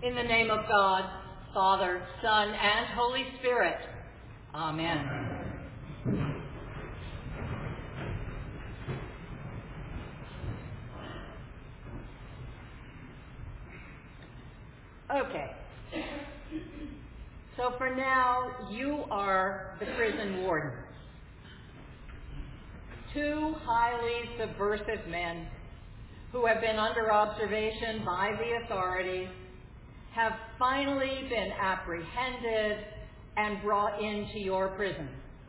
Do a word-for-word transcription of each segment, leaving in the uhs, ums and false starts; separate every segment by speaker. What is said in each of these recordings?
Speaker 1: In the name of God, Father, Son, and Holy Spirit. Amen. Okay. So for now, you are the prison wardens. Two highly subversive men who have been under observation by the authorities have finally been apprehended and brought into your prison.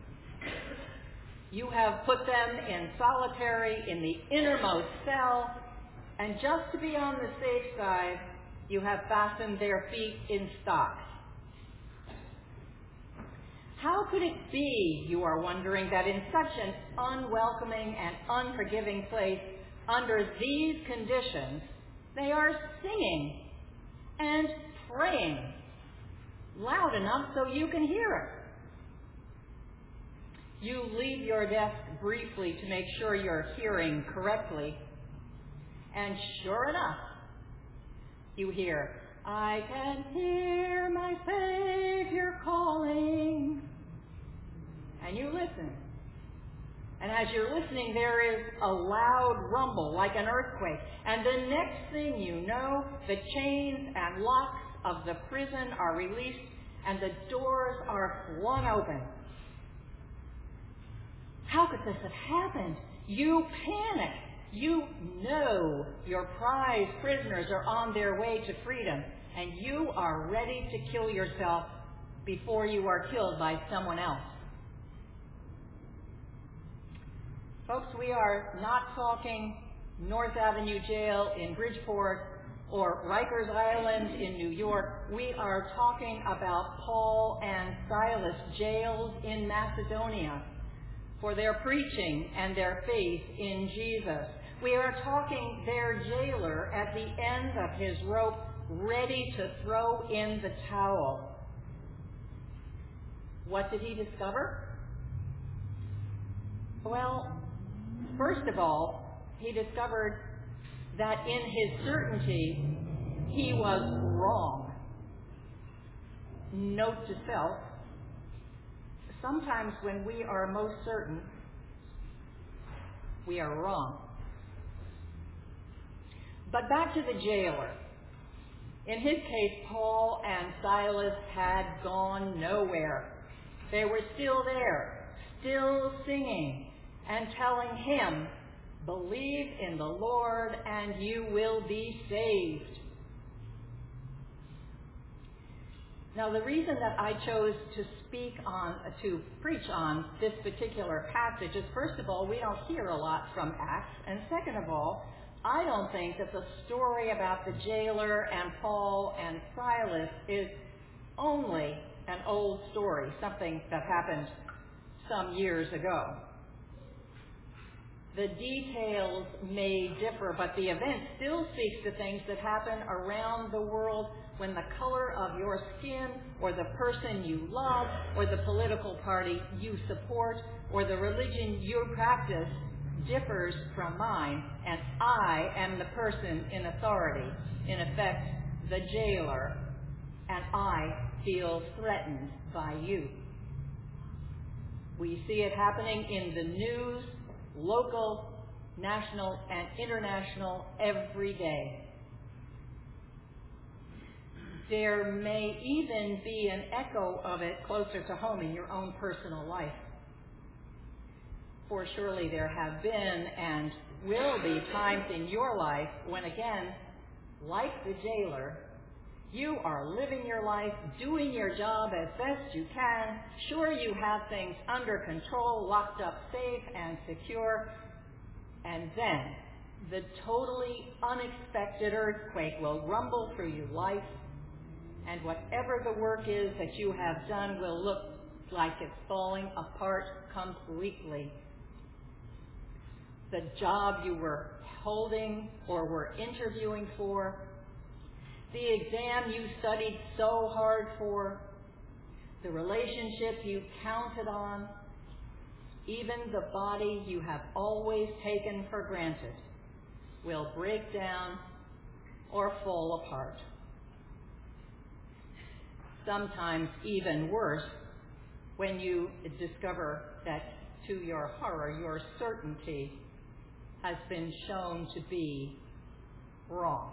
Speaker 1: You have put them in solitary in the innermost cell, and just to be on the safe side, you have fastened their feet in stocks. How could it be, you are wondering, that in such an unwelcoming and unforgiving place, under these conditions, they are singing and praying loud enough so you can hear it? You leave your desk briefly to make sure you're hearing correctly, and sure enough, you hear, "I can hear my Savior calling." And you listen. And as you're listening, there is a loud rumble like an earthquake. And the next thing you know, the chains and locks of the prison are released and the doors are flung open. How could this have happened? You panic. You know your prized prisoners are on their way to freedom, and you are ready to kill yourself before you are killed by someone else. Folks, we are not talking North Avenue Jail in Bridgeport or Rikers Island in New York. We are talking about Paul and Silas jails in Macedonia for their preaching and their faith in Jesus. We are talking their jailer at the end of his rope, ready to throw in the towel. What did he discover? Well, first of all, he discovered that in his certainty, he was wrong. Note to self, sometimes when we are most certain, we are wrong. But back to the jailer. In his case, Paul and Silas had gone nowhere. They were still there, still singing and telling him, "Believe in the Lord and you will be saved." Now, the reason that I chose to speak on, to preach on this particular passage is, first of all, we don't hear a lot from Acts, and second of all, I don't think that the story about the jailer and Paul and Silas is only an old story, something that happened some years ago. The details may differ, but the event still speaks to things that happen around the world when the color of your skin or the person you love or the political party you support or the religion you practice differs from mine, and I am the person in authority, in effect, the jailer, and I feel threatened by you. We see it happening in the news, local, national, and international every day. There may even be an echo of it closer to home in your own personal life. For surely there have been and will be times in your life when, again, like the jailer, you are living your life, doing your job as best you can. Sure, you have things under control, locked up safe and secure. And then the totally unexpected earthquake will rumble through your life, and whatever the work is that you have done will look like it's falling apart completely. The job you were holding or were interviewing for, the exam you studied so hard for, the relationship you counted on, even the body you have always taken for granted will break down or fall apart. sometimes even worse when you discover that to your horror, your certainty has been shown to be wrong.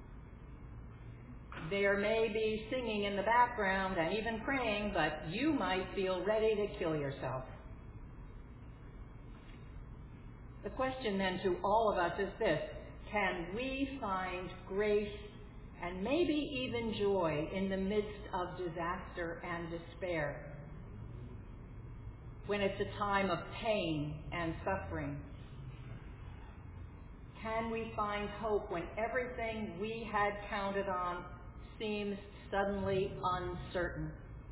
Speaker 1: There may be singing in the background and even praying, but you might feel ready to kill yourself. The question then to all of us is this: can we find grace and maybe even joy in the midst of disaster and despair, when it's a time of pain and suffering? Can we find hope when everything we had counted on seems suddenly uncertain?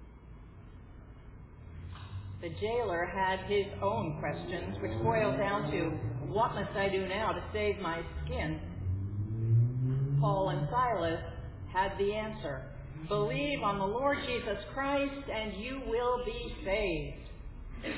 Speaker 1: The jailer had his own questions, which boiled down to, what must I do now to save my skin? Paul and Silas had the answer. Believe on the Lord Jesus Christ and you will be saved.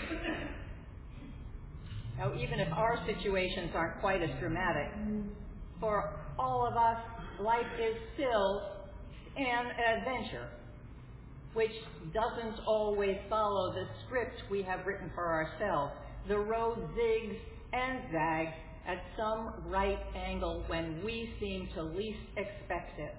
Speaker 1: Now, even if our situations aren't quite as dramatic, for all of us, life is still an adventure, which doesn't always follow the script we have written for ourselves. The road zigs and zags at some right angle when we seem to least expect it.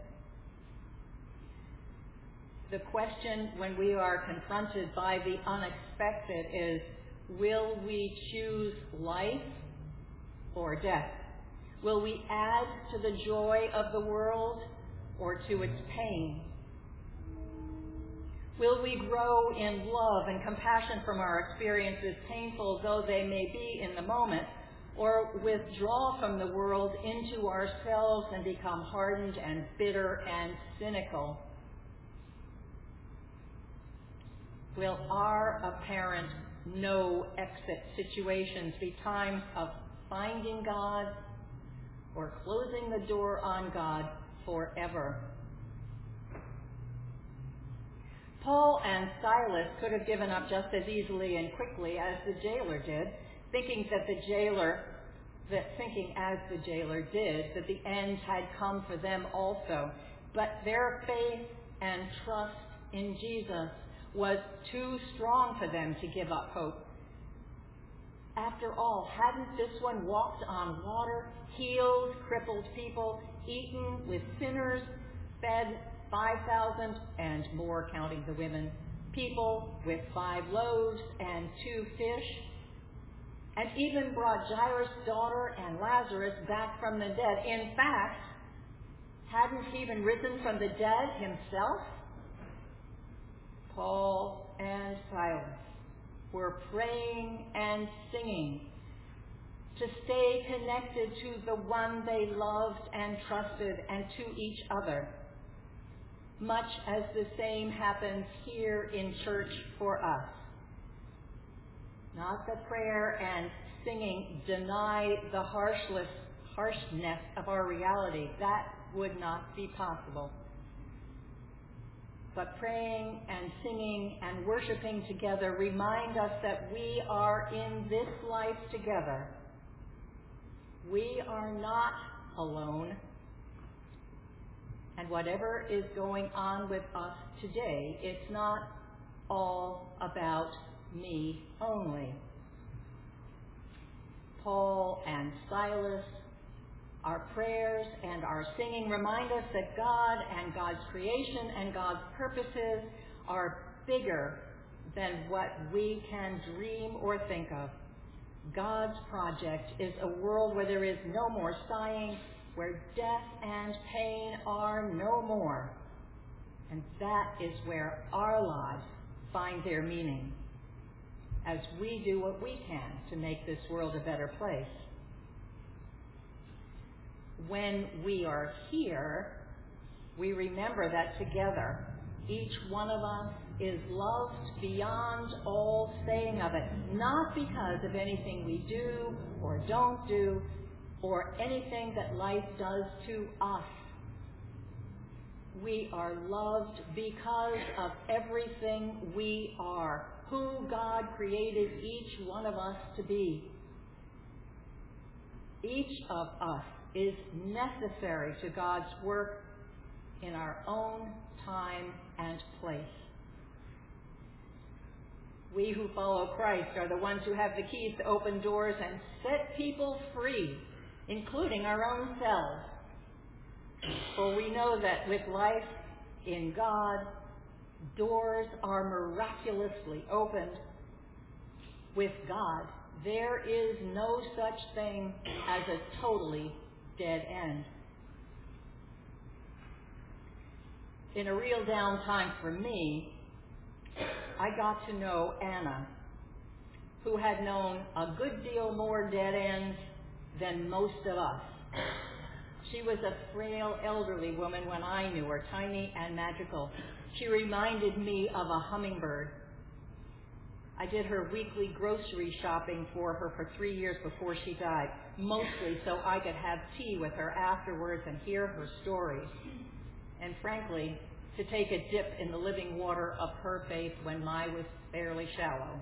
Speaker 1: The question when we are confronted by the unexpected is, will we choose life or death? Will we add to the joy of the world or to its pain? Will we grow in love and compassion from our experiences, painful though they may be in the moment, or withdraw from the world into ourselves and become hardened and bitter and cynical? Will our apparent no exit situations be times of finding God or closing the door on God forever? Paul and Silas could have given up just as easily and quickly as the jailer did, thinking that the jailer, that thinking as the jailer did, that the end had come for them also. But their faith and trust in Jesus was too strong for them to give up hope. After all, hadn't this one walked on water, healed crippled people, eaten with sinners, fed five thousand and more, counting the women, people with five loaves and two fish, and even brought Jairus' daughter and Lazarus back from the dead? In fact, hadn't he even risen from the dead himself? Paul and Silas were praying and singing to stay connected to the one they loved and trusted, and to each other, much as the same happens here in church for us. Not that prayer and singing deny the harshness, harshness of our reality. That would not be possible. But praying and singing and worshiping together remind us that we are in this life together. We are not alone. And whatever is going on with us today, it's not all about me only. Paul and Silas, our prayers and our singing remind us that God and God's creation and God's purposes are bigger than what we can dream or think of. God's project is a world where there is no more sighing, where death and pain are no more. And that is where our lives find their meaning, as we do what we can to make this world a better place. When we are here, we remember that together, each one of us is loved beyond all saying of it, not because of anything we do or don't do, or anything that life does to us. We are loved because of everything we are, who God created each one of us to be. Each of us is necessary to God's work in our own time and place. We who follow Christ are the ones who have the keys to open doors and set people free, including our own selves. For we know that with life in God, doors are miraculously opened. With God, there is no such thing as a totally dead end. In a real downtime for me, I got to know Anna, who had known a good deal more dead ends than most of us. She was a frail, elderly woman when I knew her, tiny and magical. She reminded me of a hummingbird. I did her weekly grocery shopping for her for three years before she died, mostly so I could have tea with her afterwards and hear her stories. And frankly, to take a dip in the living water of her faith when mine was fairly shallow.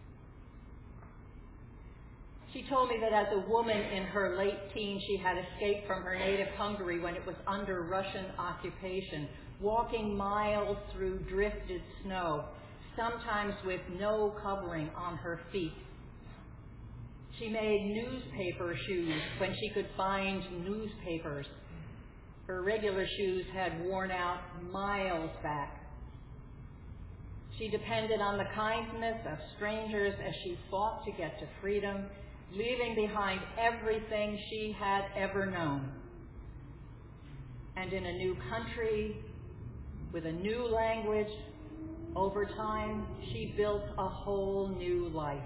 Speaker 1: She told me that as a woman in her late teens, she had escaped from her native Hungary when it was under Russian occupation, walking miles through drifted snow, sometimes with no covering on her feet. She made newspaper shoes when she could find newspapers. Her regular shoes had worn out miles back. She depended on the kindness of strangers as she fought to get to freedom, leaving behind everything she had ever known. And in a new country, with a new language, over time, she built a whole new life.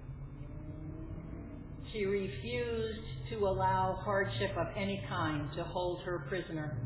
Speaker 1: She refused to allow hardship of any kind to hold her prisoner.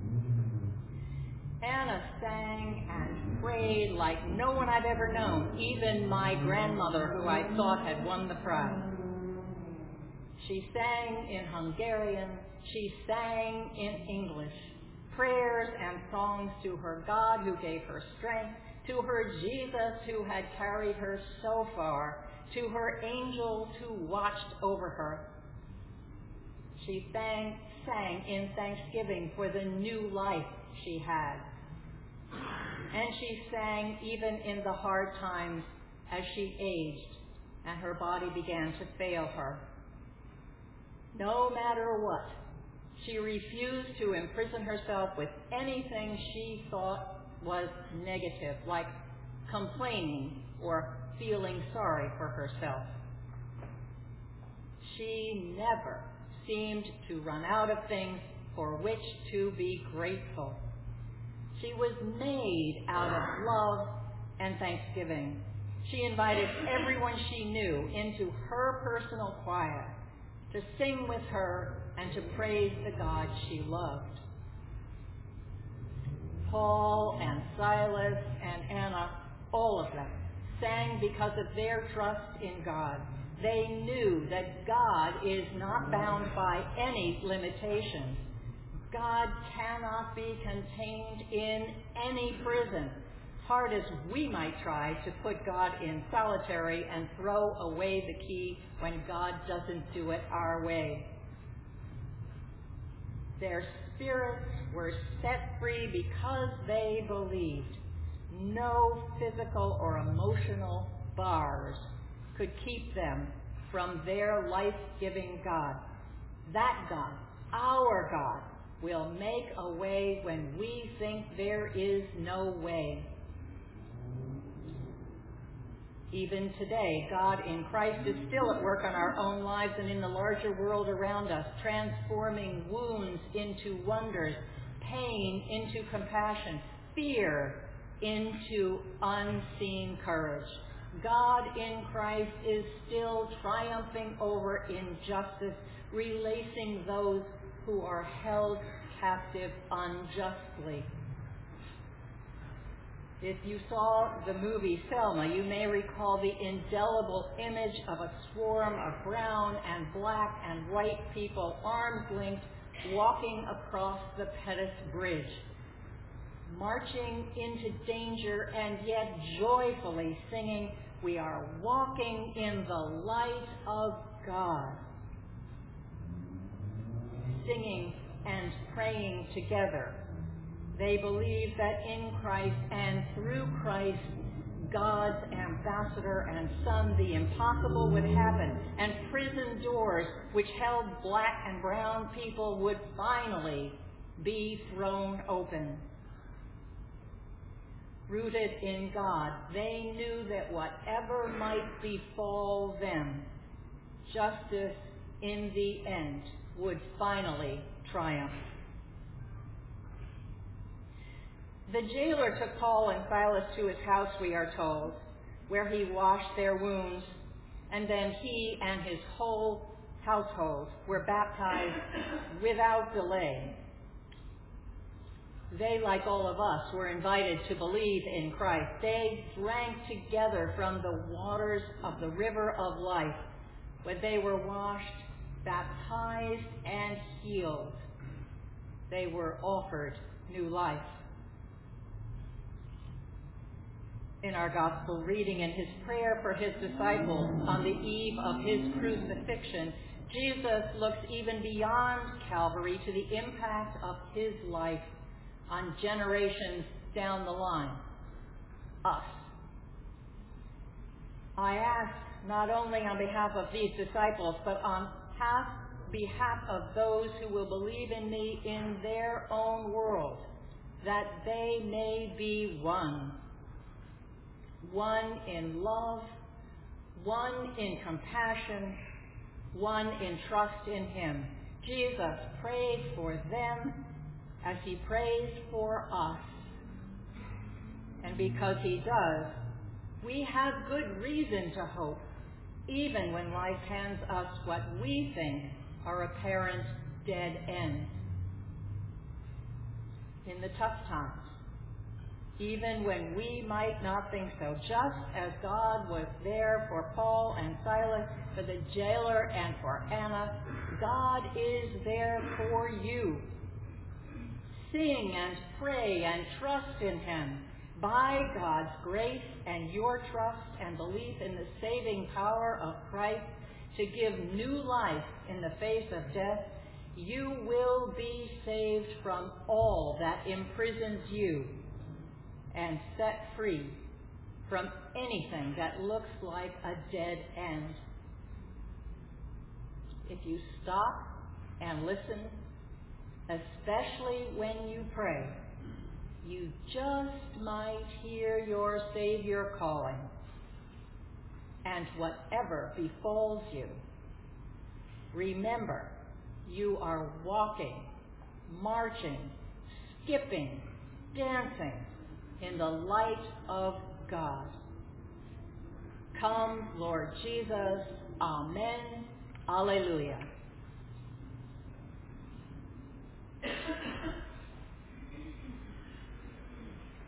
Speaker 1: Anna sang and prayed like no one I've ever known, even my grandmother, who I thought had won the prize. She sang in Hungarian, she sang in English, prayers and songs to her God who gave her strength, to her Jesus who had carried her so far, to her angels who watched over her. She sang, sang in thanksgiving for the new life she had. And she sang even in the hard times as she aged and her body began to fail her. No matter what, she refused to imprison herself with anything she thought was negative, like complaining or feeling sorry for herself. She never seemed to run out of things for which to be grateful. She was made out of love and thanksgiving. She invited everyone she knew into her personal choir to sing with her and to praise the God she loved. Paul and Silas and Anna, all of them, sang because of their trust in God. They knew that God is not bound by any limitations. God cannot be contained in any prison, hard as we might try to put God in solitary and throw away the key when God doesn't do it our way. Their spirits were set free because they believed. No physical or emotional bars could keep them from their life-giving God. That God, our God, will make a way when we think there is no way. Even today, God in Christ is still at work on our own lives and in the larger world around us, transforming wounds into wonders, pain into compassion, fear into unseen courage. God in Christ is still triumphing over injustice, releasing those who are held captive unjustly. If you saw the movie Selma, you may recall the indelible image of a swarm of brown and black and white people, arms linked, walking across the Pettus Bridge, marching into danger and yet joyfully singing, "We are walking in the light of God," singing and praying together They believed that in Christ and through Christ, God's ambassador and son, the impossible would happen, and prison doors which held black and brown people would finally be thrown open. Rooted in God, they knew that whatever might befall them, justice in the end would finally triumph. The jailer took Paul and Silas to his house, we are told, where he washed their wounds, and then he and his whole household were baptized without delay. They, like all of us, were invited to believe in Christ. They drank together from the waters of the river of life, when they were washed, baptized, and healed. They were offered new life. In our gospel reading, in his prayer for his disciples on the eve of his crucifixion, Jesus looks even beyond Calvary to the impact of his life on generations down the line, us. I ask not only on behalf of these disciples, but on half, behalf of those who will believe in me in their own world, that they may be one. One in love, one in compassion, one in trust in him. Jesus prayed for them as he prays for us. And because he does, we have good reason to hope, even when life hands us what we think are apparent dead ends. In the tough times, even when we might not think so, just as God was there for Paul and Silas, for the jailer and for Anna, God is there for you. Sing and pray and trust in him. By God's grace and your trust and belief in the saving power of Christ to give new life in the face of death, you will be saved from all that imprisons you and set free from anything that looks like a dead end. If you stop and listen, especially when you pray, you just might hear your Savior calling. And whatever befalls you, remember, you are walking, marching, skipping, dancing in the light of God. Come, Lord Jesus. Amen. Alleluia.